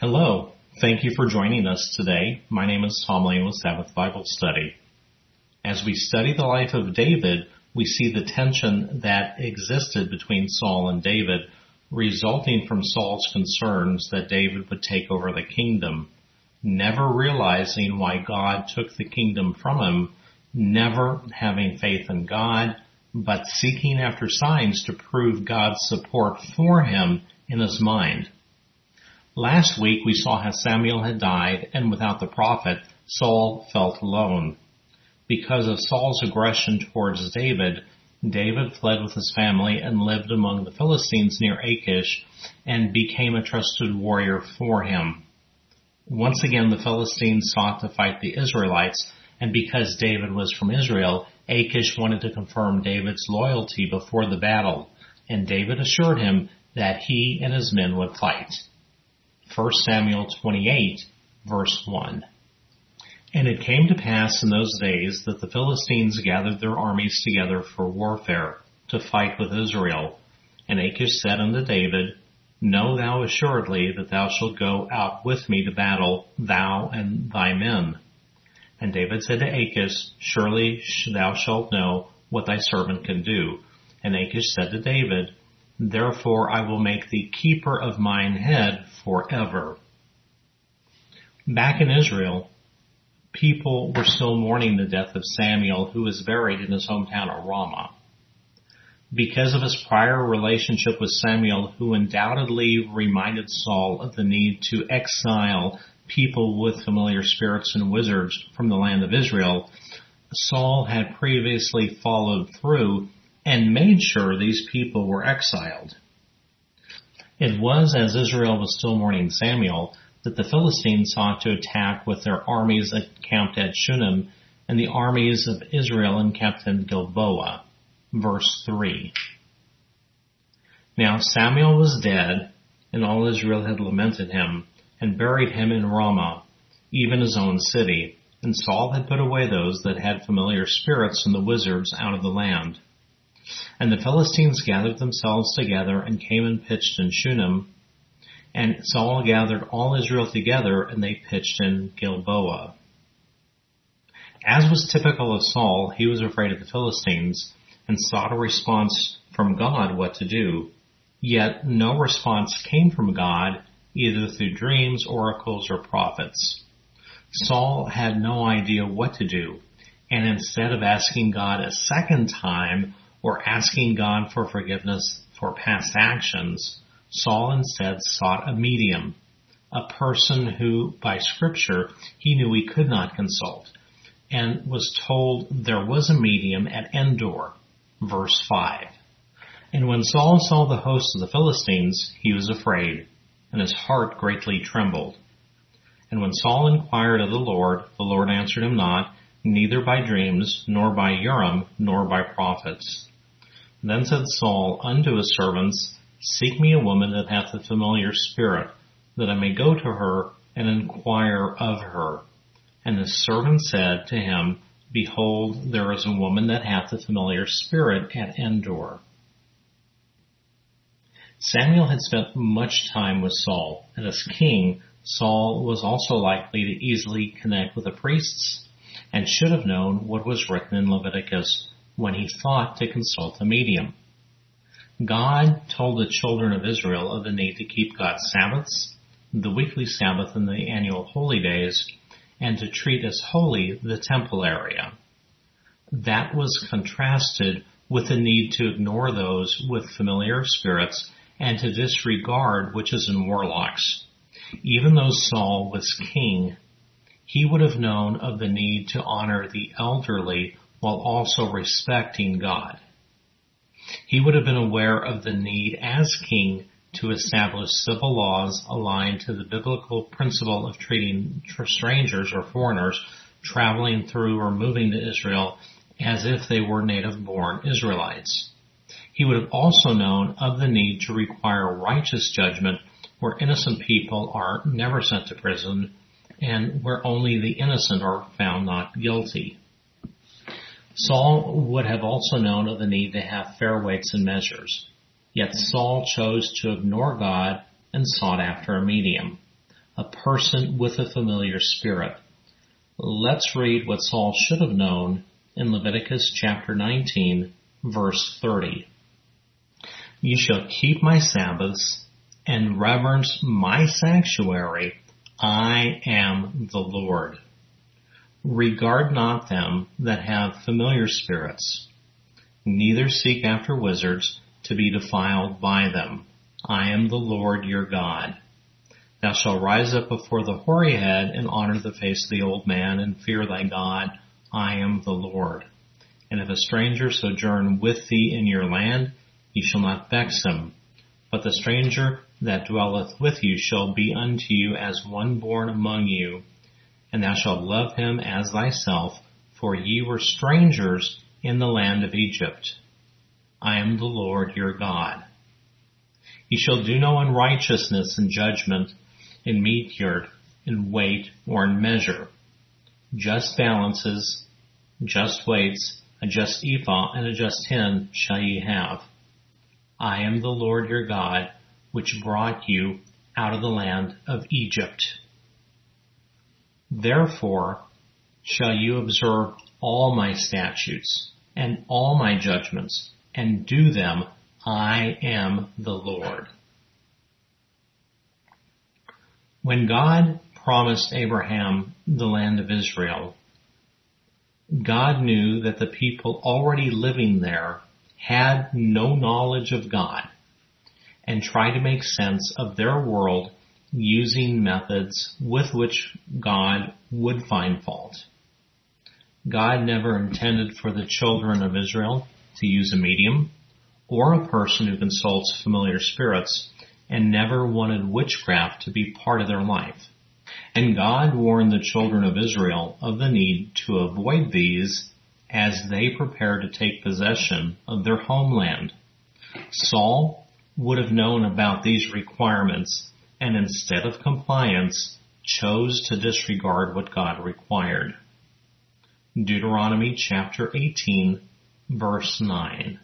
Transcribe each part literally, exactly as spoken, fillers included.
Hello. Thank you for joining us today. My name is Tom Lane with Sabbath Bible Study. As we study the life of David, we see the tension that existed between Saul and David, resulting from Saul's concerns that David would take over the kingdom, never realizing why God took the kingdom from him, never having faith in God, but seeking after signs to prove God's support for him in his mind. Last week we saw how Samuel had died, and without the prophet, Saul felt alone. Because of Saul's aggression towards David, David fled with his family and lived among the Philistines near Achish and became a trusted warrior for him. Once again, the Philistines sought to fight the Israelites, and because David was from Israel, Achish wanted to confirm David's loyalty before the battle, and David assured him that he and his men would fight. First Samuel twenty-eight, verse one. And it came to pass in those days that the Philistines gathered their armies together for warfare, to fight with Israel. And Achish said unto David, Know thou assuredly that thou shalt go out with me to battle, thou and thy men. And David said to Achish, Surely thou shalt know what thy servant can do. And Achish said to David, Therefore I will make thee keeper of mine head forever. Back in Israel, people were still mourning the death of Samuel, who was buried in his hometown of Ramah. Because of his prior relationship with Samuel, who undoubtedly reminded Saul of the need to exile people with familiar spirits and wizards from the land of Israel, Saul had previously followed through and made sure these people were exiled. It was as Israel was still mourning Samuel that the Philistines sought to attack with their armies encamped at Shunem and the armies of Israel encamped in Gilboa. Verse three. Now Samuel was dead, and all Israel had lamented him, and buried him in Ramah, even his own city. And Saul had put away those that had familiar spirits and the wizards out of the land. And the Philistines gathered themselves together and came and pitched in Shunem. And Saul gathered all Israel together, and they pitched in Gilboa. As was typical of Saul, he was afraid of the Philistines and sought a response from God what to do. Yet no response came from God, either through dreams, oracles, or prophets. Saul had no idea what to do, and instead of asking God a second time or asking God for forgiveness for past actions, Saul instead sought a medium, a person who, by Scripture, he knew he could not consult, and was told there was a medium at Endor. Verse five. And when Saul saw the host of the Philistines, he was afraid, and his heart greatly trembled. And when Saul inquired of the Lord, the Lord answered him not, neither by dreams, nor by Urim, nor by prophets. Then said Saul unto his servants, Seek me a woman that hath a familiar spirit, that I may go to her and inquire of her. And the servant said to him, Behold, there is a woman that hath a familiar spirit at Endor. Samuel had spent much time with Saul, and as king, Saul was also likely to easily connect with the priests, and should have known what was written in Leviticus when he thought to consult a medium. God told the children of Israel of the need to keep God's Sabbaths, the weekly Sabbath and the annual holy days, and to treat as holy the temple area. That was contrasted with the need to ignore those with familiar spirits and to disregard witches and warlocks. Even though Saul was king, he would have known of the need to honor the elderly while also respecting God. He would have been aware of the need as king to establish civil laws aligned to the biblical principle of treating strangers or foreigners traveling through or moving to Israel as if they were native-born Israelites. He would have also known of the need to require righteous judgment where innocent people are never sent to prison and where only the innocent are found not guilty. Saul would have also known of the need to have fair weights and measures. Yet Saul chose to ignore God and sought after a medium. a person with a familiar spirit. Let's read what Saul should have known in Leviticus chapter nineteen, verse thirty. You shall keep my Sabbaths and reverence my sanctuary. I am the Lord. Regard not them that have familiar spirits, neither seek after wizards to be defiled by them. I am the Lord your God. Thou shalt rise up before the hoary head and honor the face of the old man and fear thy God. I am the Lord. And if a stranger sojourn with thee in your land, ye shall not vex him. But the stranger that dwelleth with you shall be unto you as one born among you, and thou shalt love him as thyself, for ye were strangers in the land of Egypt. I am the Lord your God. Ye shall do no unrighteousness in judgment, in meat yard, in weight, or in measure. Just balances, just weights, a just ephah, and a just hin shall ye have. I am the Lord your God, which brought you out of the land of Egypt. Therefore shall you observe all my statutes and all my judgments, and do them. I am the Lord. When God promised Abraham the land of Israel, God knew that the people already living there had no knowledge of God and tried to make sense of their world using methods with which God would find fault. God never intended for the children of Israel to use a medium or a person who consults familiar spirits, and never wanted witchcraft to be part of their life. And God warned the children of Israel of the need to avoid these as they prepared to take possession of their homeland. Saul would have known about these requirements, and instead of compliance, chose to disregard what God required. Deuteronomy chapter eighteen, verse nine.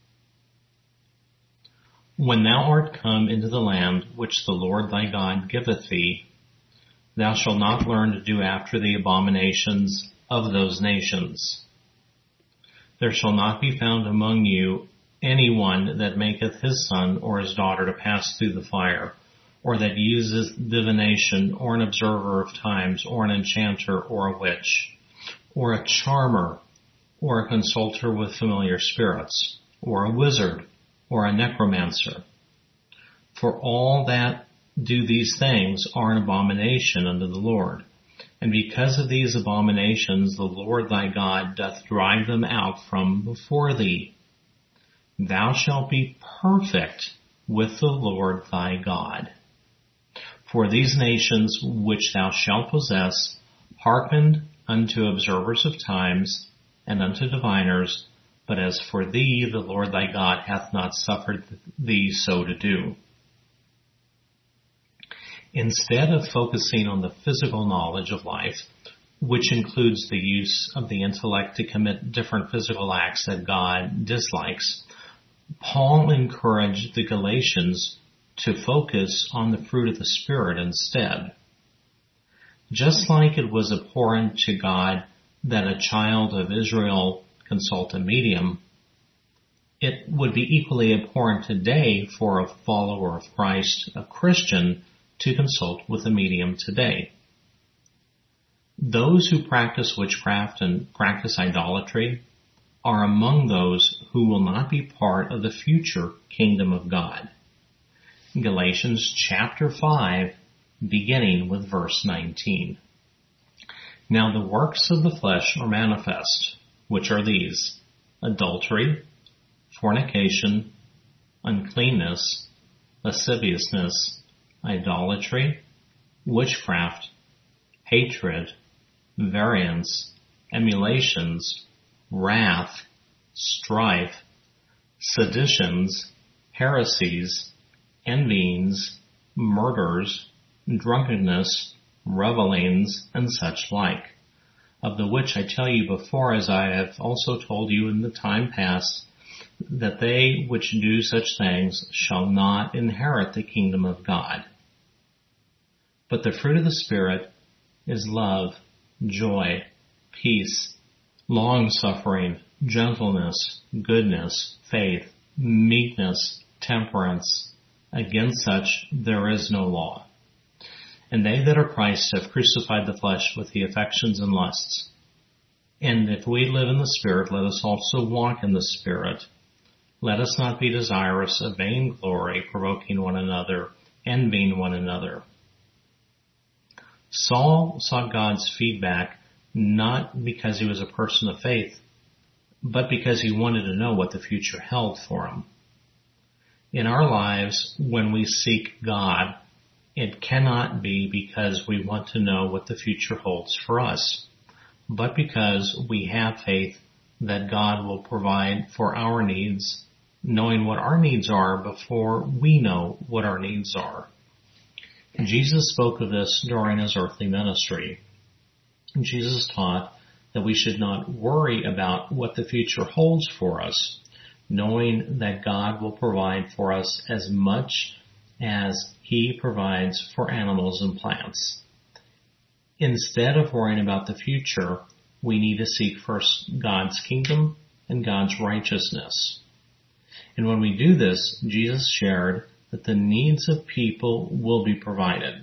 When thou art come into the land which the Lord thy God giveth thee, thou shalt not learn to do after the abominations of those nations. There shall not be found among you any one that maketh his son or his daughter to pass through the fire, or that useth divination, or an observer of times, or an enchanter, or a witch, or a charmer, or a consulter with familiar spirits, or a wizard, or a necromancer. For all that do these things are an abomination unto the Lord. And because of these abominations the Lord thy God doth drive them out from before thee. Thou shalt be perfect with the Lord thy God. For these nations which thou shalt possess hearkened unto observers of times and unto diviners, but as for thee, the Lord thy God hath not suffered thee so to do. Instead of focusing on the physical knowledge of life, which includes the use of the intellect to commit different physical acts that God dislikes, Paul encouraged the Galatians to focus on the fruit of the Spirit instead. Just like it was abhorrent to God that a child of Israel consult a medium, it would be equally abhorrent today for a follower of Christ, a Christian, to consult with a medium today. Those who practice witchcraft and practice idolatry are among those who will not be part of the future kingdom of God. Galatians chapter five, beginning with verse nineteen. Now the works of the flesh are manifest, which are these: adultery, fornication, uncleanness, lasciviousness, idolatry, witchcraft, hatred, variance, emulations, wrath, strife, seditions, heresies, envyings, murders, drunkenness, revellings, and such like, of the which I tell you before, as I have also told you in the time past, that they which do such things shall not inherit the kingdom of God. But the fruit of the Spirit is love, joy, peace, long-suffering, gentleness, goodness, faith, meekness, temperance. Against such there is no law. And they that are Christ have crucified the flesh with the affections and lusts. And if we live in the Spirit, let us also walk in the Spirit. Let us not be desirous of vainglory, provoking one another, envying one another. Saul sought God's feedback not because he was a person of faith, but because he wanted to know what the future held for him. In our lives, when we seek God, it cannot be because we want to know what the future holds for us, but because we have faith that God will provide for our needs, knowing what our needs are before we know what our needs are. Jesus spoke of this during his earthly ministry. Jesus taught that we should not worry about what the future holds for us, knowing that God will provide for us as much as he provides for animals and plants. Instead of worrying about the future, we need to seek first God's kingdom and God's righteousness. And when we do this, Jesus shared that the needs of people will be provided.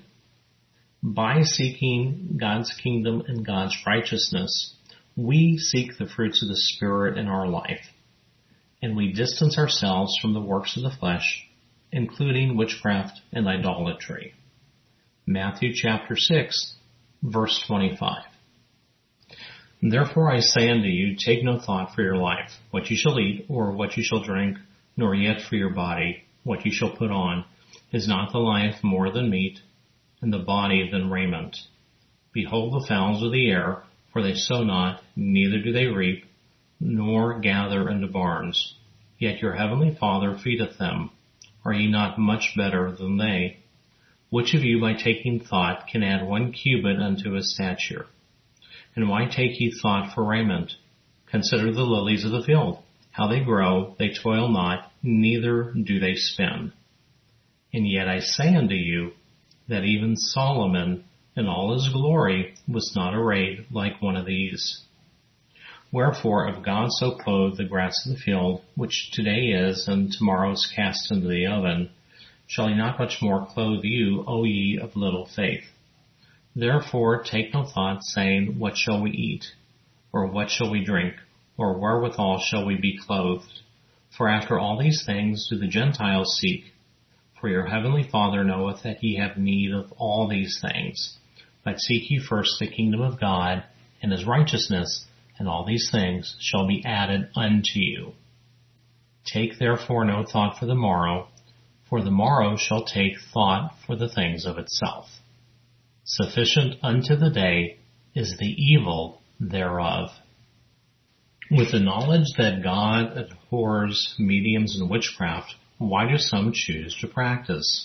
By seeking God's kingdom and God's righteousness, we seek the fruits of the Spirit in our life, and we distance ourselves from the works of the flesh, including witchcraft and idolatry. Matthew chapter six, verse twenty-five. Therefore I say unto you, take no thought for your life, what you shall eat, or what you shall drink, nor yet for your body, what you shall put on. Is not the life more than meat, and the body than raiment? Behold the fowls of the air, for they sow not, neither do they reap, nor gather into barns. Yet your heavenly Father feedeth them. Are ye not much better than they? Which of you by taking thought can add one cubit unto his stature? And why take ye thought for raiment? Consider the lilies of the field, how they grow, they toil not, neither do they spin. And yet I say unto you, that even Solomon in all his glory was not arrayed like one of these. Wherefore, if God so clothe the grass of the field, which today is, and tomorrow is cast into the oven, shall he not much more clothe you, O ye of little faith? Therefore take no thought, saying, what shall we eat? Or what shall we drink? Or wherewithal shall we be clothed? For after all these things do the Gentiles seek. For your heavenly Father knoweth that ye have need of all these things. But seek ye first the kingdom of God and his righteousness, and all these things shall be added unto you. Take therefore no thought for the morrow, for the morrow shall take thought for the things of itself. Sufficient unto the day is the evil thereof. With the knowledge that God abhors mediums and witchcraft, why do some choose to practice?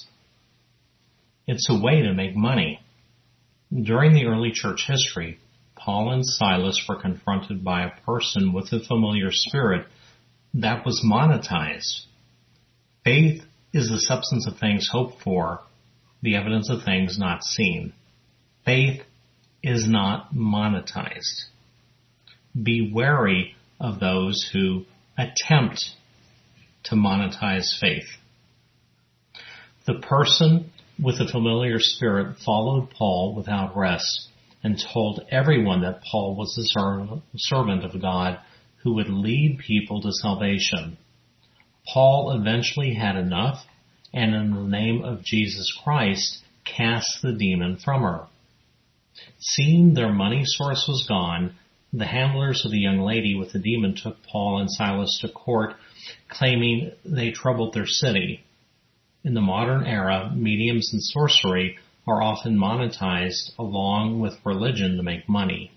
It's a way to make money. During the early church history, Paul and Silas were confronted by a person with a familiar spirit that was monetized. Faith is the substance of things hoped for, the evidence of things not seen. Faith is not monetized. Be wary of those who attempt to monetize faith. The person with the familiar spirit followed Paul without rest and told everyone that Paul was the servant of God who would lead people to salvation. Paul eventually had enough, and in the name of Jesus Christ cast the demon from her. Seeing their money source was gone, the handlers of the young lady with the demon took Paul and Silas to court, claiming they troubled their city. In the modern era, mediums and sorcery are often monetized along with religion to make money.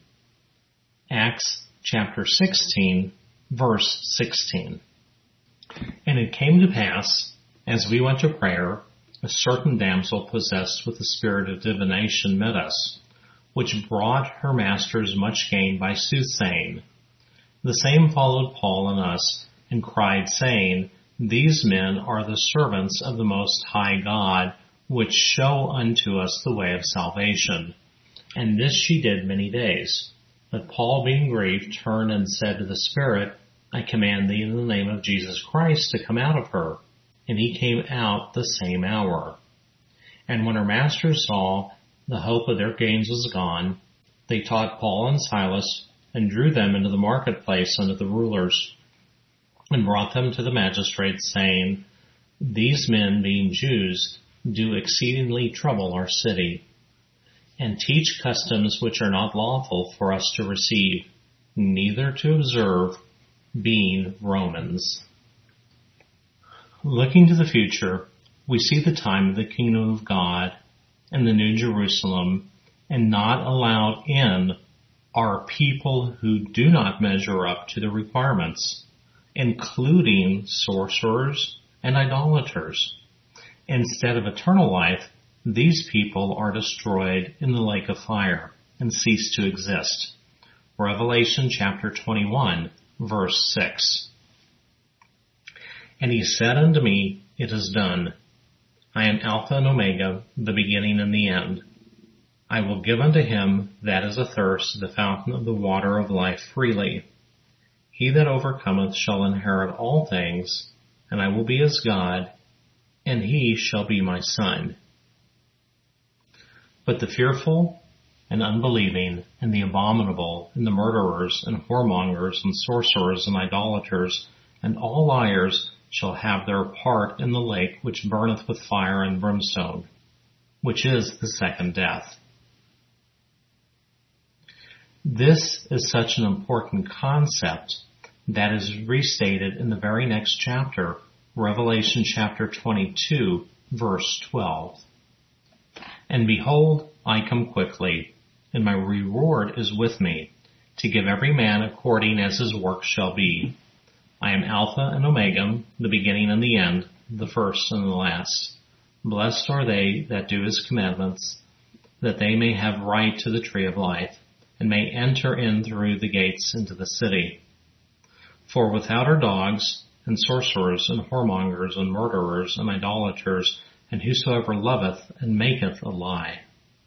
Acts chapter sixteen, verse sixteen. And it came to pass, as we went to prayer, a certain damsel possessed with the spirit of divination met us, which brought her masters much gain by soothsaying. The same followed Paul and us, and cried, saying, These men are the servants of the Most High God, which show unto us the way of salvation. And this she did many days. But Paul, being grieved, turned and said to the Spirit, I command thee in the name of Jesus Christ to come out of her. And he came out the same hour. And when her masters saw the hope of their gains was gone, they taught Paul and Silas, and drew them into the marketplace unto the rulers, and brought them to the magistrates, saying, These men, being Jews, do exceedingly trouble our city, and teach customs which are not lawful for us to receive, neither to observe, being Romans. Looking to the future, we see the time of the kingdom of God and the New Jerusalem, and not allowed in are people who do not measure up to the requirements, including sorcerers and idolaters. Instead of eternal life, these people are destroyed in the lake of fire and cease to exist. Revelation chapter twenty-one, verse six. And he said unto me, It is done. I am Alpha and Omega, the beginning and the end. I will give unto him that is athirst the fountain of the water of life freely. He that overcometh shall inherit all things, and I will be his God, and he shall be my son. But the fearful and unbelieving, and the abominable, and the murderers, and whoremongers, and sorcerers, and idolaters, and all liars shall have their part in the lake which burneth with fire and brimstone, which is the second death. This is such an important concept that is restated in the very next chapter, Revelation chapter twenty-two, verse twelve. And behold, I come quickly, and my reward is with me, to give every man according as his work shall be. I am Alpha and Omega, the beginning and the end, the first and the last. Blessed are they that do his commandments, that they may have right to the tree of life, and may enter in through the gates into the city. For without are dogs, and sorcerers, and whoremongers, and murderers, and idolaters, and whosoever loveth and maketh a lie.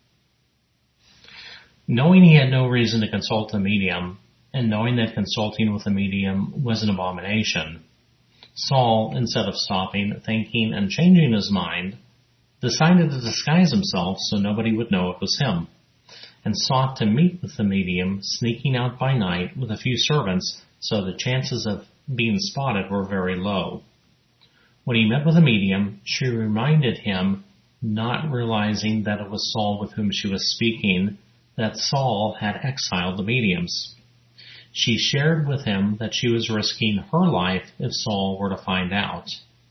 Knowing he had no reason to consult a medium, and knowing that consulting with a medium was an abomination, Saul, instead of stopping, thinking, and changing his mind, decided to disguise himself so nobody would know it was him, and sought to meet with the medium, sneaking out by night with a few servants, so the chances of being spotted were very low. When he met with the medium, she reminded him, not realizing that it was Saul with whom she was speaking, that Saul had exiled the mediums. She shared with him that she was risking her life if Saul were to find out.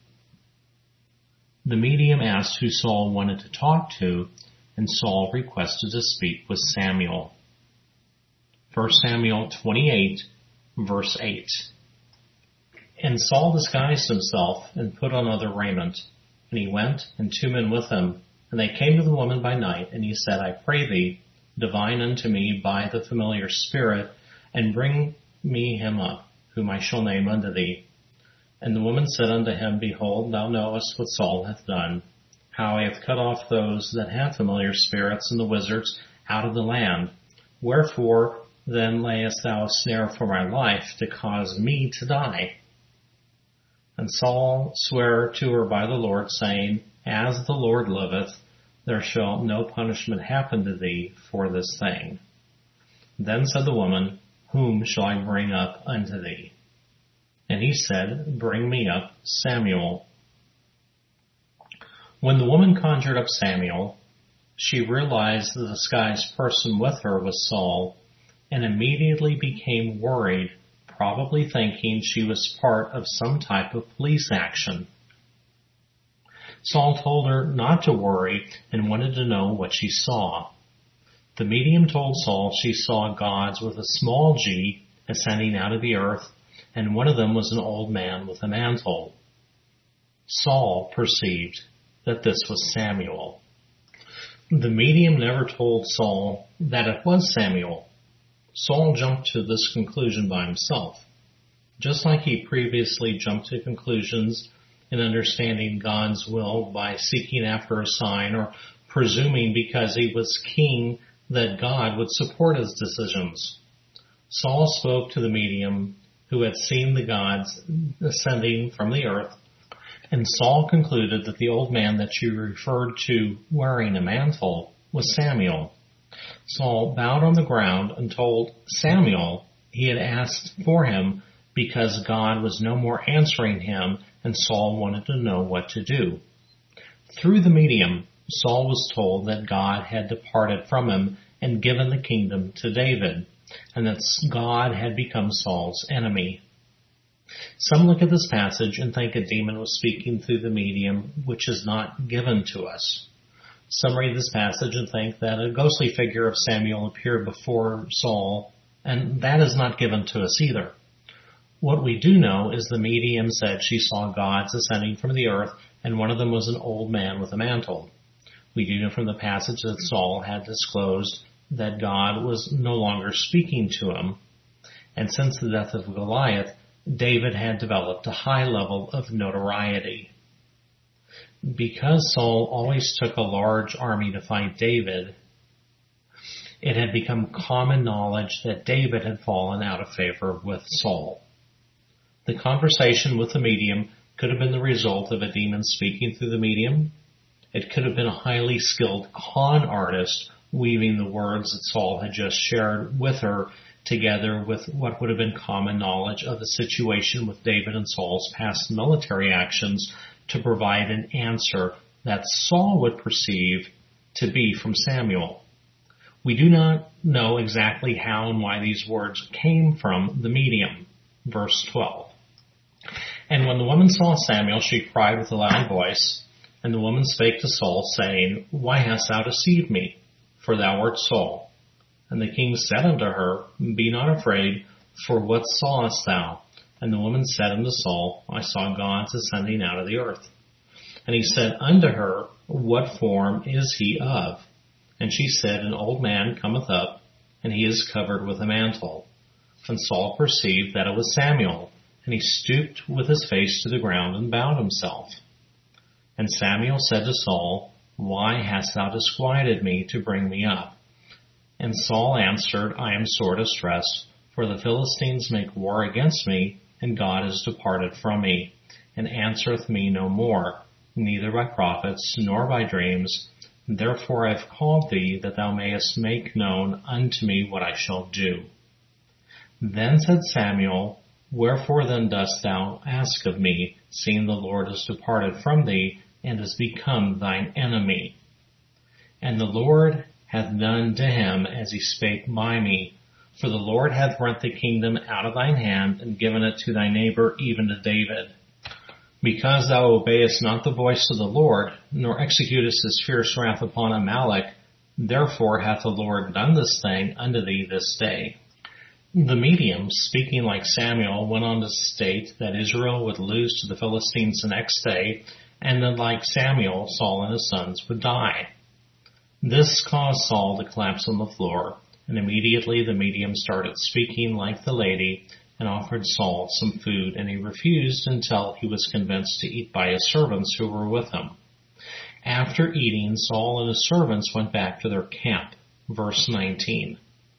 The medium asked who Saul wanted to talk to, and Saul requested to speak with Samuel. First Samuel twenty-eight, verse eight. And Saul disguised himself and put on other raiment. And he went, and two men with him. And they came to the woman by night, and he said, I pray thee, divine unto me by the familiar spirit, and bring me him up, whom I shall name unto thee. And the woman said unto him, Behold, thou knowest what Saul hath done, how he hath cut off those that have familiar spirits and the wizards out of the land. Wherefore then layest thou a snare for my life, to cause me to die? And Saul sware to her by the Lord, saying, As the Lord liveth, there shall no punishment happen to thee for this thing. Then said the woman, Whom shall I bring up unto thee? And he said, Bring me up Samuel. When the woman conjured up Samuel, she realized the disguised person with her was Saul, and immediately became worried, probably thinking she was part of some type of police action. Saul told her not to worry and wanted to know what she saw. The medium told Saul she saw gods with a small g ascending out of the earth, and one of them was an old man with a mantle. Saul perceived that this was Samuel. The medium never told Saul that it was Samuel. Saul jumped to this conclusion by himself, just like he previously jumped to conclusions in understanding God's will by seeking after a sign or presuming because he was king that God would support his decisions. Saul spoke to the medium who had seen the gods ascending from the earth, and Saul concluded that the old man that she referred to wearing a mantle was Samuel. Saul bowed on the ground and told Samuel he had asked for him because God was no more answering him, and Saul wanted to know what to do. Through the medium, Saul was told that God had departed from him and given the kingdom to David, and that God had become Saul's enemy. Some look at this passage and think a demon was speaking through the medium, which is not given to us. Some read this passage and think that a ghostly figure of Samuel appeared before Saul, and that is not given to us either. What we do know is the medium said she saw gods ascending from the earth, and one of them was an old man with a mantle. We do know from the passage that Saul had disclosed that God was no longer speaking to him, and since the death of Goliath, David had developed a high level of notoriety. Because Saul always took a large army to fight David, it had become common knowledge that David had fallen out of favor with Saul. The conversation with the medium could have been the result of a demon speaking through the medium. It could have been a highly skilled con artist weaving the words that Saul had just shared with her together with what would have been common knowledge of the situation with David and Saul's past military actions to provide an answer that Saul would perceive to be from Samuel. We do not know exactly how and why these words came from the medium. Verse twelve. And when the woman saw Samuel, she cried with a loud voice, and the woman spake to Saul, saying, Why hast thou deceived me? For thou art Saul. And the king said unto her, Be not afraid, for what sawest thou? And the woman said unto Saul, I saw gods ascending out of the earth. And he said unto her, What form is he of? And she said, An old man cometh up, and he is covered with a mantle. And Saul perceived that it was Samuel, and he stooped with his face to the ground and bowed himself. And Samuel said to Saul, Why hast thou disquieted me to bring me up? And Saul answered, I am sore distressed, for the Philistines make war against me, and God is departed from me, and answereth me no more, neither by prophets, nor by dreams. Therefore I have called thee, that thou mayest make known unto me what I shall do. Then said Samuel, Wherefore then dost thou ask of me, seeing the Lord is departed from thee, and is become thine enemy? And the Lord hath done to him as he spake by me. For the Lord hath rent the kingdom out of thine hand, and given it to thy neighbor, even to David. Because thou obeyest not the voice of the Lord, nor executest his fierce wrath upon Amalek, therefore hath the Lord done this thing unto thee this day. The medium, speaking like Samuel, went on to state that Israel would lose to the Philistines the next day, and that like Samuel, Saul and his sons would die. This caused Saul to collapse on the floor, and immediately the medium started speaking like the lady and offered Saul some food, and he refused until he was convinced to eat by his servants who were with him. After eating, Saul and his servants went back to their camp. Verse nineteen.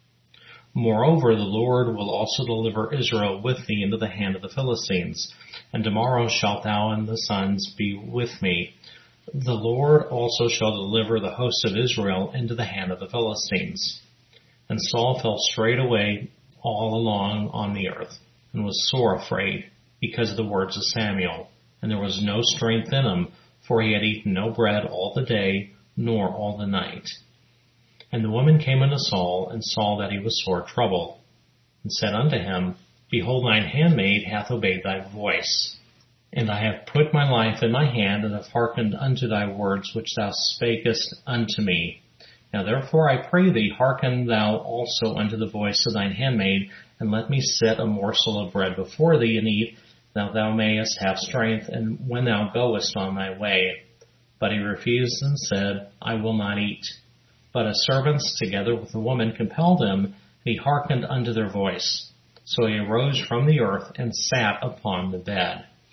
Moreover, the Lord will also deliver Israel with thee into the hand of the Philistines, and tomorrow shalt thou and the sons be with me. The Lord also shall deliver the host of Israel into the hand of the Philistines. And Saul fell straightway all along on the earth, and was sore afraid, because of the words of Samuel. And there was no strength in him, for he had eaten no bread all the day, nor all the night. And the woman came unto Saul, and saw that he was sore troubled, and said unto him, Behold, thine handmaid hath obeyed thy voice. And I have put my life in my hand, and have hearkened unto thy words which thou spakest unto me. Now therefore I pray thee, hearken thou also unto the voice of thine handmaid, and let me set a morsel of bread before thee, and eat, that thou mayest have strength, and when thou goest on thy way. But he refused and said, I will not eat. But his servants, together with the woman, compelled him, and he hearkened unto their voice. So he arose from the earth, and sat upon the bed.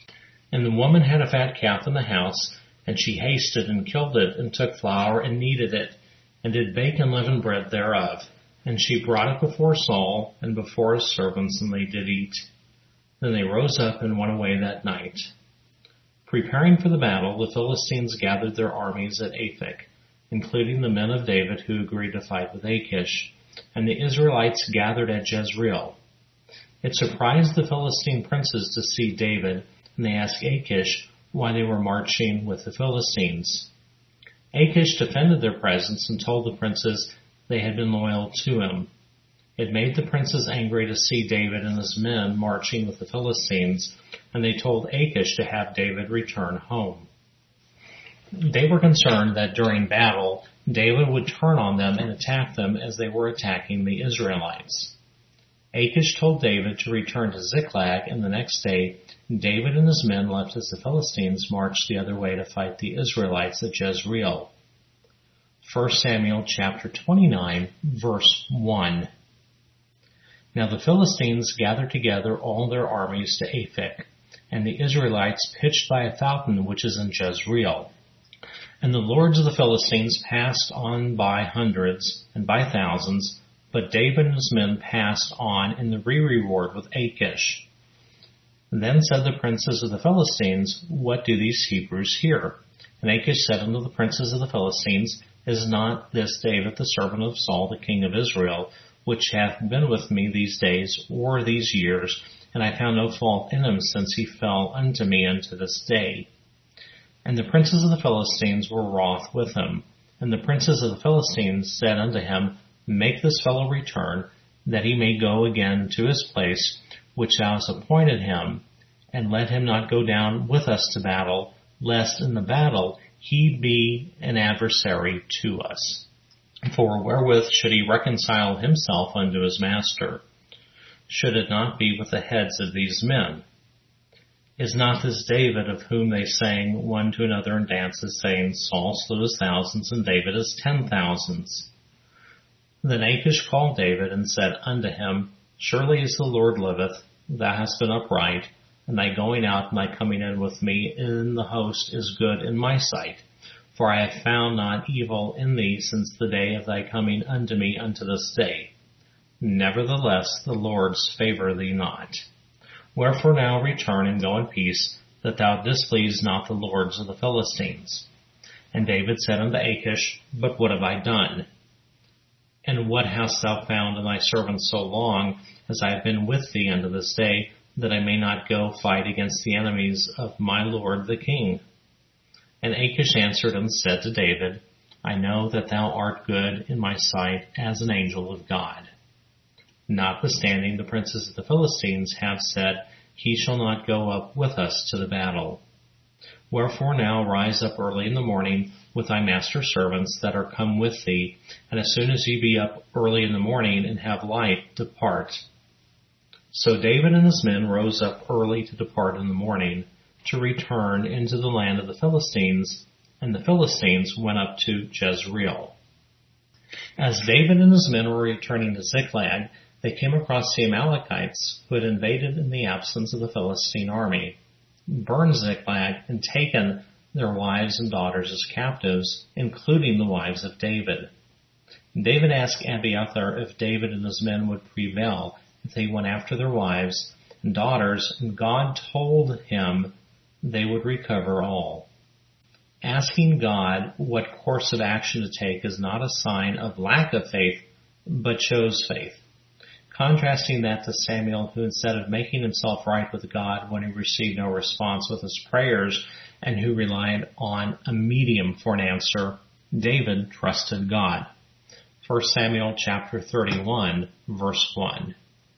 And the woman had a fat calf in the house, and she hasted and killed it, and took flour and kneaded it, and did bake unleavened bread thereof. And she brought it before Saul and before his servants, and they did eat. Then they rose up and went away that night. Preparing for the battle, the Philistines gathered their armies at Aphek, including the men of David who agreed to fight with Achish, and the Israelites gathered at Jezreel. It surprised the Philistine princes to see David, and they asked Achish why they were marching with the Philistines. Achish defended their presence and told the princes they had been loyal to him. It made the princes angry to see David and his men marching with the Philistines, and they told Achish to have David return home. They were concerned that during battle, David would turn on them and attack them as they were attacking the Israelites. Achish told David to return to Ziklag, and the next day David and his men left as the Philistines marched the other way to fight the Israelites at Jezreel. First Samuel chapter twenty-nine, verse one. Now the Philistines gathered together all their armies to Aphek, and the Israelites pitched by a fountain which is in Jezreel. And the lords of the Philistines passed on by hundreds and by thousands, but David and his men passed on in the re-reward with Achish. Then said the princes of the Philistines, What do these Hebrews here? And Achish said unto the princes of the Philistines, Is not this David the servant of Saul the king of Israel, which hath been with me these days or these years, and I found no fault in him since he fell unto me unto this day? And the princes of the Philistines were wroth with him. And the princes of the Philistines said unto him, Make this fellow return, that he may go again to his place, which thou hast appointed him, and let him not go down with us to battle, lest in the battle he be an adversary to us. For wherewith should he reconcile himself unto his master? Should it not be with the heads of these men? Is not this David, of whom they sang one to another in dances, saying, Saul slew his thousands, and David his ten thousands? Then Achish called David, and said unto him, Surely as the Lord liveth, thou hast been upright, and thy going out and thy coming in with me in the host is good in my sight. For I have found not evil in thee since the day of thy coming unto me unto this day. Nevertheless, the Lord's favour thee not. Wherefore now return and go in peace, that thou displease not the lords of the Philistines. And David said unto Achish, But what have I done? And what hast thou found in thy servant so long, as I have been with thee unto this day, that I may not go fight against the enemies of my lord the king? And Achish answered and said to David, I know that thou art good in my sight as an angel of God. Notwithstanding, the princes of the Philistines have said, He shall not go up with us to the battle. Wherefore now rise up early in the morning with thy master's servants that are come with thee, and as soon as ye be up early in the morning and have light, depart. So David and his men rose up early to depart in the morning, to return into the land of the Philistines, and the Philistines went up to Jezreel. As David and his men were returning to Ziklag, they came across the Amalekites, who had invaded in the absence of the Philistine army, burned Ziklag, and taken their wives and daughters as captives, including the wives of David. David asked Abiathar if David and his men would prevail if they went after their wives and daughters, and God told him they would recover all. Asking God what course of action to take is not a sign of lack of faith, but shows faith. Contrasting that to Samuel, who instead of making himself right with God when he received no response with his prayers, and who relied on a medium for an answer, David trusted God. First Samuel chapter thirty-one, verse one.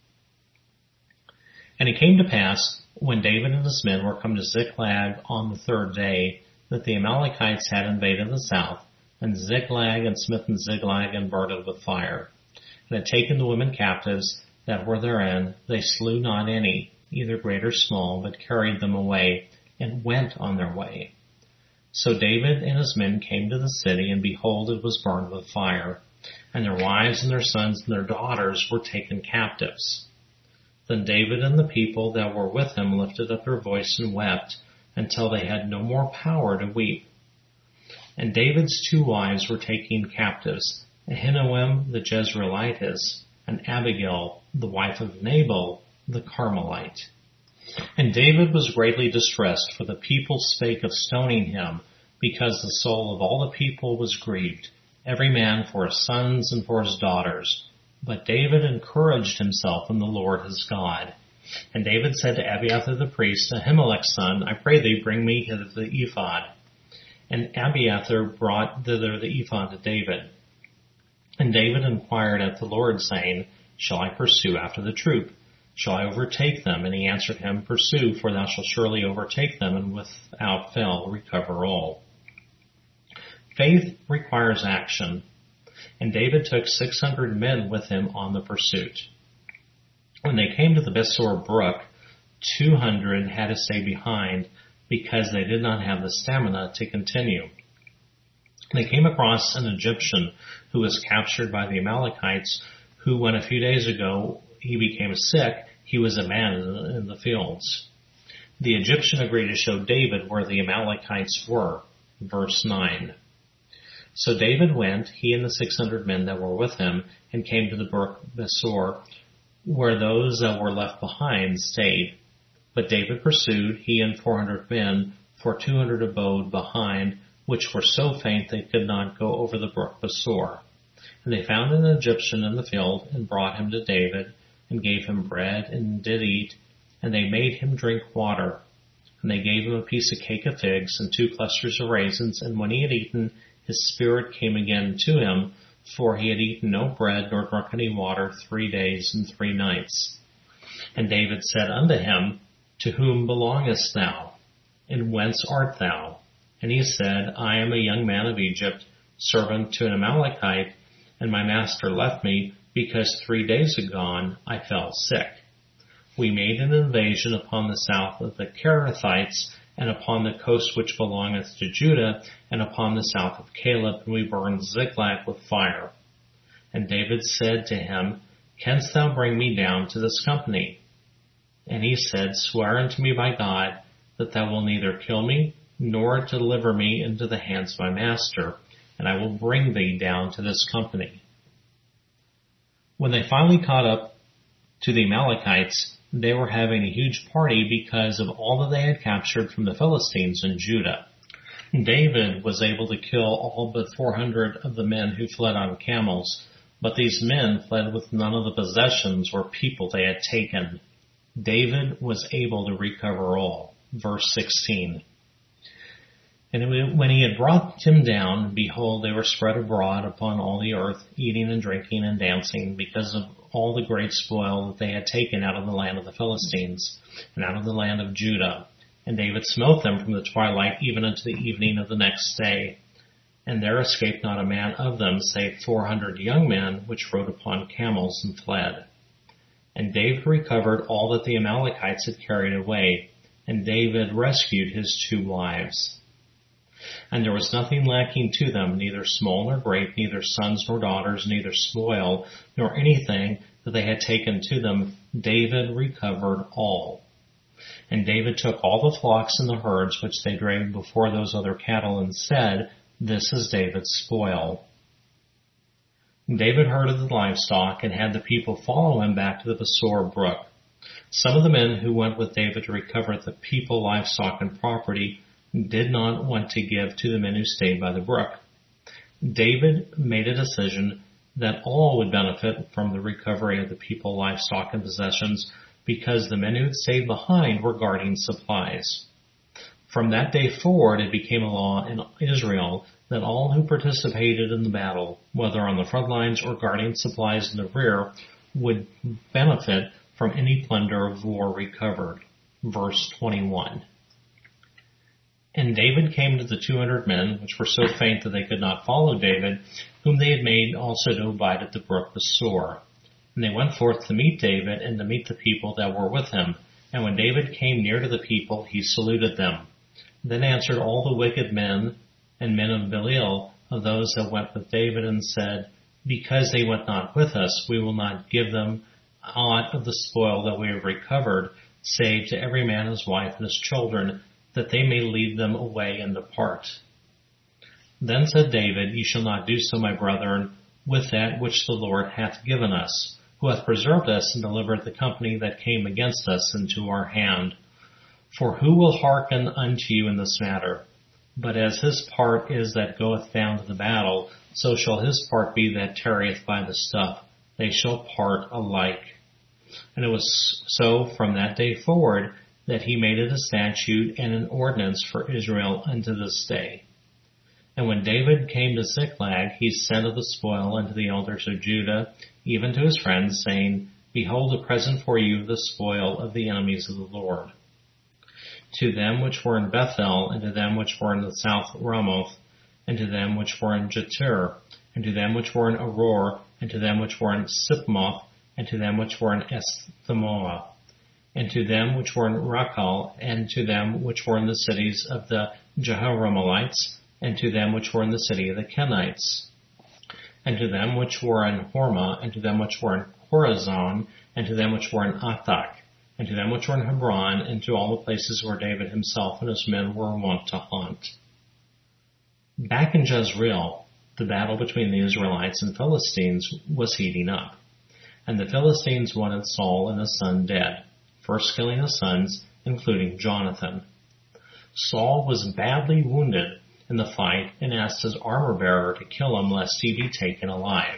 And it came to pass, when David and his men were come to Ziklag on the third day, that the Amalekites had invaded the south, and Ziklag and smitten Ziklag and burned it with fire. And had taken the women captives that were therein, they slew not any, either great or small, but carried them away, and went on their way. So David and his men came to the city, and behold, it was burned with fire, and their wives and their sons and their daughters were taken captives. Then David and the people that were with him lifted up their voice and wept, until they had no more power to weep. And David's two wives were taken captives, Ahinoam the Jezreelitess, and Abigail, the wife of Nabal the Carmelite. And David was greatly distressed, for the people spake of stoning him, because the soul of all the people was grieved, every man for his sons and for his daughters. But David encouraged himself in the Lord his God. And David said to Abiathar the priest, Ahimelech's son, I pray thee, bring me hither the ephod. And Abiathar brought thither the ephod to David. And David inquired at the Lord, saying, Shall I pursue after the troop? Shall I overtake them? And he answered him, Pursue, for thou shalt surely overtake them, and without fail recover all. Faith requires action, and David took six hundred men with him on the pursuit. When they came to the Besor brook, two hundred had to stay behind, because they did not have the stamina to continue. They came across an Egyptian who was captured by the Amalekites, who, when a few days ago he became sick, he was a man in the fields. The Egyptian agreed to show David where the Amalekites were. Verse nine. So David went, he and the six hundred men that were with him, and came to the brook Besor, where those that were left behind stayed. But David pursued, he and four hundred men, for two hundred abode behind, which were so faint they could not go over the brook Besor. And they found an Egyptian in the field, and brought him to David, and gave him bread, and did eat, and they made him drink water. And they gave him a piece of cake of figs, and two clusters of raisins, and when he had eaten, his spirit came again to him, for he had eaten no bread, nor drunk any water three days and three nights. And David said unto him, To whom belongest thou? And whence art thou? And he said, I am a young man of Egypt, servant to an Amalekite, and my master left me, because three days agone I fell sick. We made an invasion upon the south of the Kerethites, and upon the coast which belongeth to Judah, and upon the south of Caleb, and we burned Ziklag with fire. And David said to him, Canst thou bring me down to this company? And he said, Swear unto me by God, that thou wilt neither kill me, nor deliver me into the hands of my master, and I will bring thee down to this company. When they finally caught up to the Amalekites, they were having a huge party because of all that they had captured from the Philistines in Judah. David was able to kill all but four hundred of the men who fled on camels, but these men fled with none of the possessions or people they had taken. David was able to recover all. Verse sixteen. And when he had brought him down, behold, they were spread abroad upon all the earth, eating and drinking and dancing, because of all the great spoil that they had taken out of the land of the Philistines, and out of the land of Judah. And David smote them from the twilight even unto the evening of the next day. And there escaped not a man of them, save four hundred young men, which rode upon camels and fled. And David recovered all that the Amalekites had carried away, and David rescued his two wives. And there was nothing lacking to them, neither small nor great, neither sons nor daughters, neither spoil, nor anything that they had taken to them. David recovered all. And David took all the flocks and the herds which they drave before those other cattle, and said, This is David's spoil. David heard of the livestock, and had the people follow him back to the Besor brook. Some of the men who went with David to recover the people, livestock, and property did not want to give to the men who stayed by the brook. David made a decision that all would benefit from the recovery of the people, livestock, and possessions, because the men who had stayed behind were guarding supplies. From that day forward, it became a law in Israel that all who participated in the battle, whether on the front lines or guarding supplies in the rear, would benefit from any plunder of war recovered. Verse twenty-one. And David came to the two hundred men, which were so faint that they could not follow David, whom they had made also to abide at the brook Besor. And they went forth to meet David, and to meet the people that were with him. And when David came near to the people, he saluted them. Then answered all the wicked men and men of Belial of those that went with David, and said, Because they went not with us, we will not give them aught of the spoil that we have recovered, save to every man his wife and his children, that they may lead them away and depart. Then said David, Ye shall not do so, my brethren, with that which the Lord hath given us, who hath preserved us and delivered the company that came against us into our hand. For who will hearken unto you in this matter? But as his part is that goeth down to the battle, so shall his part be that tarrieth by the stuff. They shall part alike. And it was so from that day forward that he made it a statute and an ordinance for Israel unto this day. And when David came to Ziklag, he sent of the spoil unto the elders of Judah, even to his friends, saying, Behold, a present for you, the spoil of the enemies of the Lord. To them which were in Bethel, and to them which were in the south Ramoth, and to them which were in Jatir, and to them which were in Aroer, and to them which were in Sipmoth, and to them which were in Esthemoa, and to them which were in Rakal, and to them which were in the cities of the Jehoramalites, and to them which were in the city of the Kenites, and to them which were in Hormah, and to them which were in Chorazon, and to them which were in Athak, and to them which were in Hebron, and to all the places where David himself and his men were wont to haunt. Back in Jezreel, the battle between the Israelites and Philistines was heating up, and the Philistines wanted Saul and his son dead, first killing his sons, including Jonathan. Saul was badly wounded in the fight and asked his armor-bearer to kill him lest he be taken alive.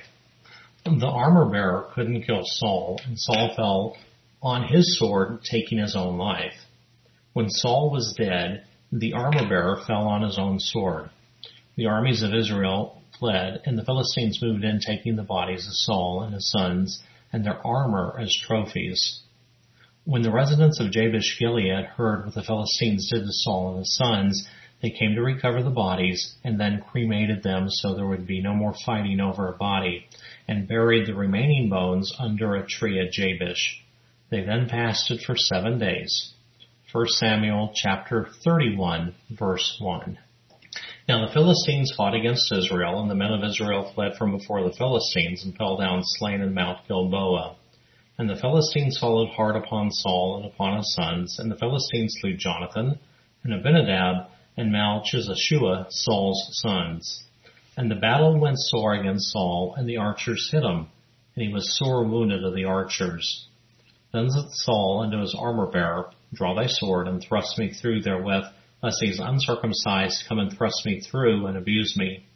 The armor-bearer couldn't kill Saul, and Saul fell on his sword, taking his own life. When Saul was dead, the armor-bearer fell on his own sword. The armies of Israel fled, and the Philistines moved in, taking the bodies of Saul and his sons and their armor as trophies. When the residents of Jabesh Gilead heard what the Philistines did to Saul and his sons, they came to recover the bodies and then cremated them so there would be no more fighting over a body, and buried the remaining bones under a tree at Jabesh. They then fasted for seven days. First Samuel chapter thirty-one, verse one. Now the Philistines fought against Israel, and the men of Israel fled from before the Philistines and fell down slain in Mount Gilboa. And the Philistines followed hard upon Saul and upon his sons, and the Philistines slew Jonathan and Abinadab and Malchishua, Saul's sons. And the battle went sore against Saul, and the archers hit him, and he was sore wounded of the archers. Then said Saul unto his armor-bearer, Draw thy sword, and thrust me through therewith, lest these uncircumcised come and thrust me through, and abuse me.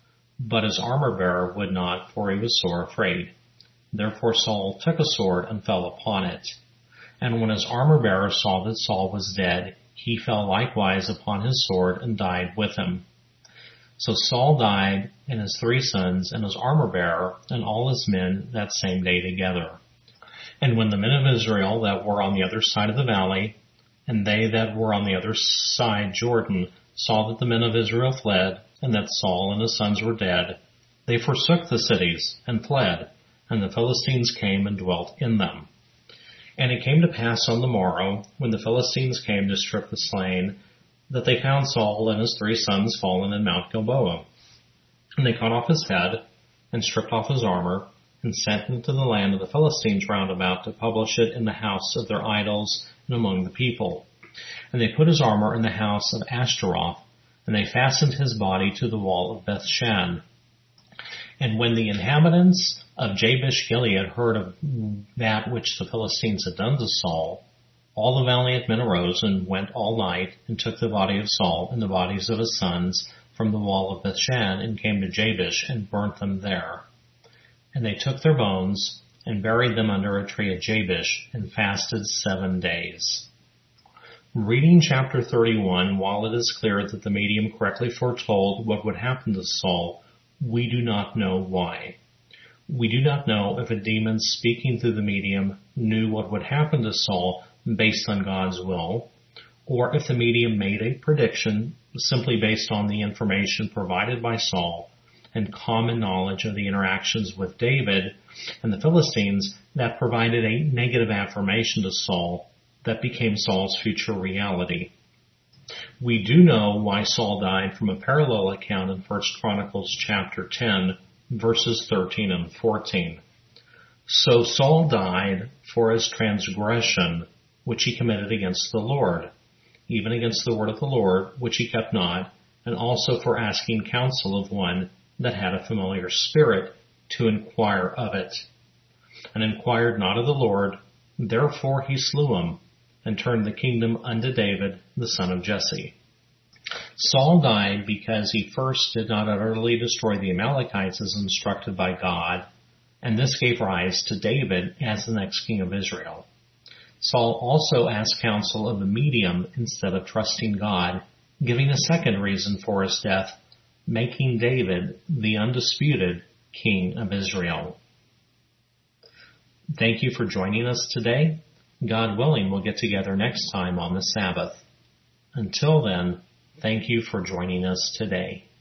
But his armor-bearer would not, for he was sore afraid. Therefore Saul took a sword, and fell upon it. And when his armor-bearer saw that Saul was dead, he fell likewise upon his sword, and died with him. So Saul died, and his three sons, and his armor-bearer, and all his men that same day together. And when the men of Israel that were on the other side of the valley, and they that were on the other side Jordan, saw that the men of Israel fled, and that Saul and his sons were dead, they forsook the cities, and fled, and the Philistines came and dwelt in them. And it came to pass on the morrow, when the Philistines came to strip the slain, that they found Saul and his three sons fallen in Mount Gilboa. And they cut off his head, and stripped off his armor, and sent into the land of the Philistines round about to publish it in the house of their idols and among the people. And they put his armor in the house of Ashtaroth, and they fastened his body to the wall of Bethshan. And when the inhabitants of Jabesh Gilead heard of that which the Philistines had done to Saul, all the valiant men arose and went all night, and took the body of Saul and the bodies of his sons from the wall of Bethshan, and came to Jabesh, and burnt them there. And they took their bones, and buried them under a tree at Jabesh, and fasted seven days. Reading chapter thirty-one, while it is clear that the medium correctly foretold what would happen to Saul, we do not know why. We do not know if a demon speaking through the medium knew what would happen to Saul based on God's will, or if the medium made a prediction simply based on the information provided by Saul and common knowledge of the interactions with David and the Philistines that provided a negative affirmation to Saul that became Saul's future reality. We do know why Saul died from a parallel account in First Chronicles chapter ten, verses thirteen and fourteen. So Saul died for his transgression which he committed against the Lord, even against the word of the Lord, which he kept not, and also for asking counsel of one that had a familiar spirit to inquire of it. And inquired not of the Lord, therefore he slew him, and turned the kingdom unto David, the son of Jesse. Saul died because he first did not utterly destroy the Amalekites as instructed by God, and this gave rise to David as the next king of Israel. Saul also asked counsel of the medium instead of trusting God, giving a second reason for his death, making David the undisputed king of Israel. Thank you for joining us today. God willing, we'll get together next time on the Sabbath. Until then, thank you for joining us today.